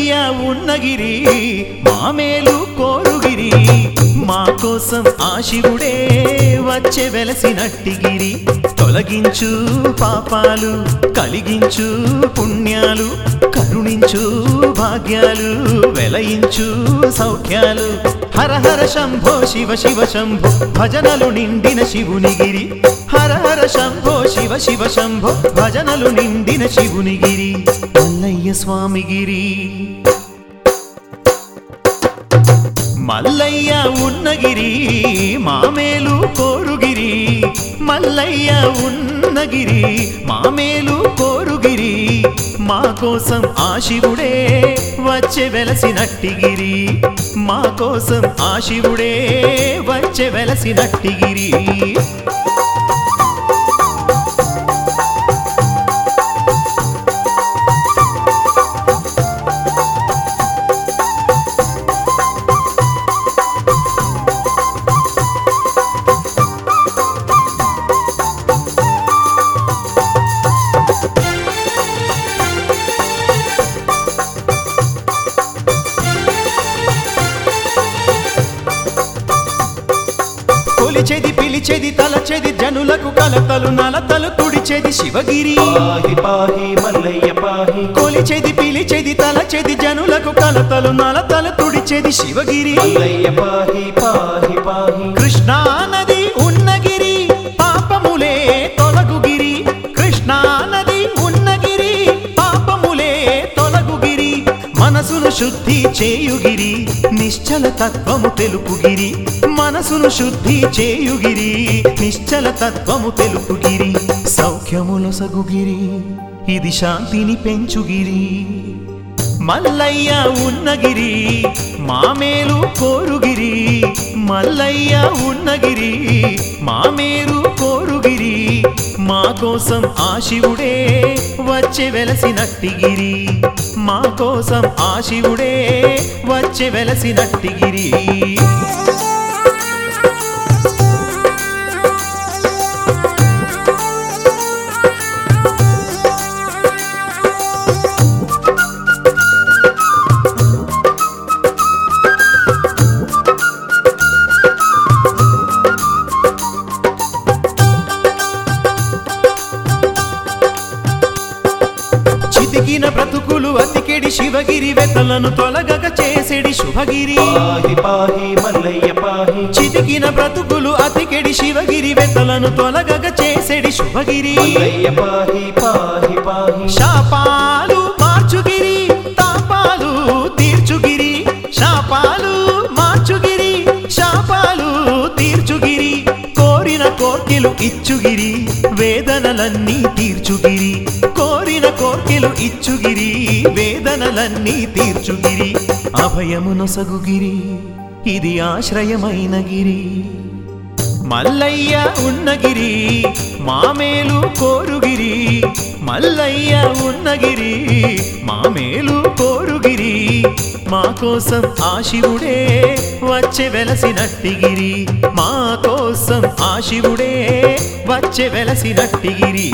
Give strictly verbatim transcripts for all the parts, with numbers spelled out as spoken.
మల్లయ్య ఉన్నగిరి మామేలు కోరుగిరి మా కోసం ఆ శివుడే వచ్చే వెలసినట్టిగిరి తొలగించు పాపాలు కలిగించు పుణ్యాలు కరుణించు భాగ్యాలు వెలయించు సౌఖ్యాలు హర హర శంభో శివ శివ శంభో భజనలు నిండిన శివునిగిరి హర హర శంభో శివ శివ శంభో భజనలు నిండిన శివునిగిరి మల్లయ్య స్వామిగిరి మల్లయ్య ఉన్నగిరి మామేలు కోరుగిరి మల్లయ్య ఉన్నగిరి మామేలు కోరుగిరి మా కోసం ఆ శివుడే వచ్చే వెలసినట్టిగిరి మా కోసం ఆ శివుడే వచ్చే వెలసినట్టిగిరి కొలిచేది పిలిచేది తలచేది జనులకు కలతలు నలతలు తుడిచేది శివగిరి పాహి పాహి మల్లయ్య పాహి కొలిచేది పిలిచేది తలచేది జనులకు కలతలు నలతలు తుడిచేది శివగిరి మల్లయ్య పాహి పాహి పాహి కృష్ణా నది ఉన్నగిరి పాపములే తొలగుగిరి కృష్ణా నది ఉన్నగిరి పాపములే తొలగుగిరి మనసును శుద్ధి చేయుగిరి నిశ్చల తత్వము తెలుపుగిరి మనసును శుద్ధి చేయుగిరి నిశ్చల తత్వము తెలుపుగిరి సౌఖ్యములొసగుగిరి ఇది శాంతిని పెంచుగిరి మల్లయ్య ఉన్నగిరి మామేలు కోరుగిరి మల్లయ్య ఉన్నగిరి మామేలు కోరుగిరి మా కోసం ఆ శివుడే వచ్చే వెలసినట్టిగిరి మా కోసం ఆ శివుడే వచ్చే వెలసినట్టిగిరి చితికిన బ్రతుకులు అతికెడి శివగిరి వెతలను తొలగక చేసేడి శుభగిరి పాహి పాహి మల్లయ్య పాహి చితికిన బ్రతుకులు అతికెడి శివగిరి వెతలను తొలగక చేసేడి శుభగిరి మల్లయ్య పాహి పాహి పాహి శాపాలు మార్చుగిరి తాపాలు తీర్చుగిరి శాపాలు మార్చుగిరి శాపాలు తీర్చుగిరి కోరిన కోర్కెలు ఇచ్చుగిరి వేదనలన్నీ తీర్చుగిరి కోరిన కోర్కెలు ఇచ్చుగిరి వేదనలన్నీ తీర్చుగిరి అభయమునొసగుగిరి ఇది ఆశ్రయమైన గిరి మల్లయ్య ఉన్నగిరి మామేలు కోరుగిరి మల్లయ్య ఉన్నగిరి మామేలు కోరుగిరి మా కోసం ఆ శివుడే వచ్చే వెలసినట్టిగిరి మా కోసం ఆ శివుడే వచ్చే వెలసినట్టిగిరి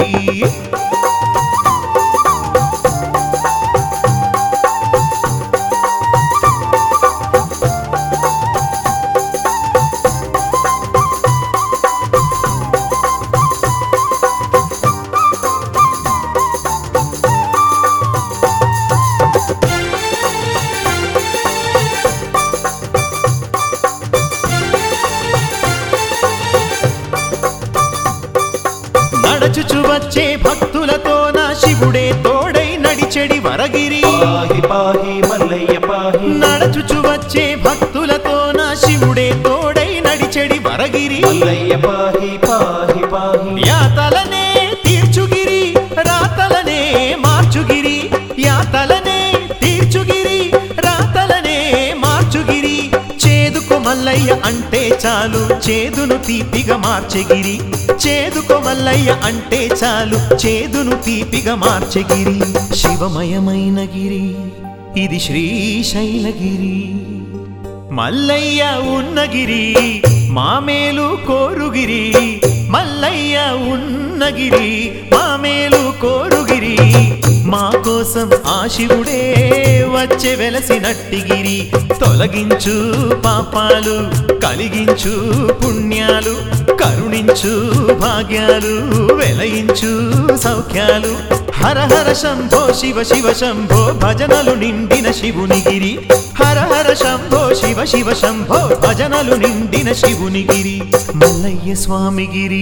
నడచుచు వచ్చే భక్తులతో నా శివుడే తోడై నడిచెడి వరగిరి పాహి పాహి మల్లయ్య పాహి నడచుచు వచ్చే భక్తులతో నా శివుడే తోడై నడిచెడి వరగిరి మల్లయ్య పాహి పాహి పాహి యాతలనే తీర్చుగిరి రాతలనే మార్చుగిరి యాతలనే తీర్చుగిరి రాతలనే మార్చుగిరి చేదుకో మల్లయ్య అంటే చాలు చేదును తీపిగా మార్చెగిరి చేదుకో మల్లయ్య అంటే చాలు చేదును తీపిగా మార్చెగిరి శివమయమైన గిరి ఇది శ్రీశైలగిరి మల్లయ్య ఉన్నగిరి మామేలు కోరుగిరి మల్లయ్య ఉన్నగిరి మామేలు కోరుగిరి మా కోసం ఆ శివుడే వచ్చే వెలసినట్టిగిరి తొలగించు పాపాలు కలిగించు పుణ్యాలు కరుణించు భాగ్యాలు వెలయించు సౌఖ్యాలు హర హర శంభో శివ శివ శంభో భజనలు నిండిన శివునిగిరి హర హర శంభో శివ శివ శంభో భజనలు నిండిన శివునిగిరి మల్లయ్య స్వామిగిరి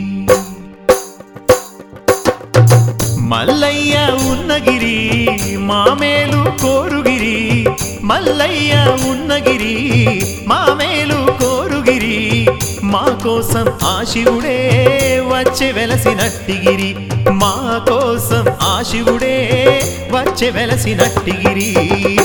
మల్లయ్య ఉన్నగిరి మామేలు కోరుగిరి మల్లయ్య ఉన్నగిరి మామేలు కోరుగిరి మా కోసం ఆ శివుడే వచ్చే వెలసినట్టిగిరి మా కోసం ఆ శివుడే వచ్చే వెలసినట్టిగిరి